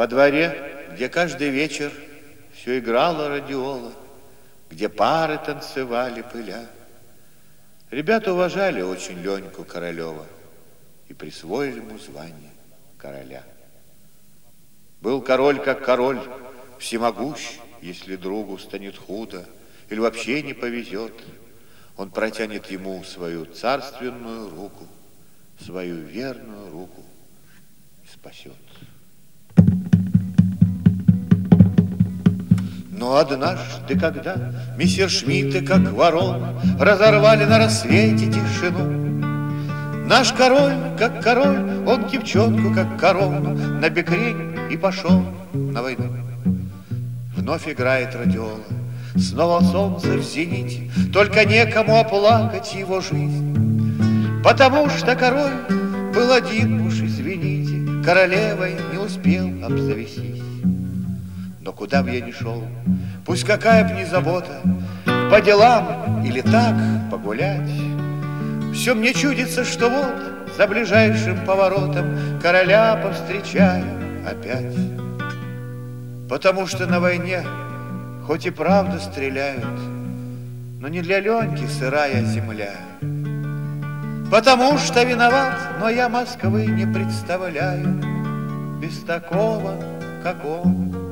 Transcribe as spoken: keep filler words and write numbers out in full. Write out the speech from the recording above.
Во дворе, где каждый вечер все играла радиола, где пары танцевали пыля, ребята уважали очень Леньку Королева и присвоили ему звание короля. Был король как король, всемогущ, если другу станет худо или вообще не повезет, он протянет ему свою царственную руку, свою верную руку и спасет. Но однажды, когда мессершмитты, как ворона, разорвали на рассвете тишину, наш король, как король, он девчонку, как корону, на бекрень и пошел на войну. Вновь играет радиола, снова солнце в зените, только некому оплакать его жизнь, потому что король был один, уж извините, королевой не успел обзавестись. Но куда б я ни шел, пусть какая б ни забота, по делам или так погулять, все мне чудится, что вот за ближайшим поворотом короля повстречаю опять. Потому что на войне хоть и правда стреляют, но не для Леньки сырая земля. Потому что виноват, но я Москвы не представляю без такого, как он.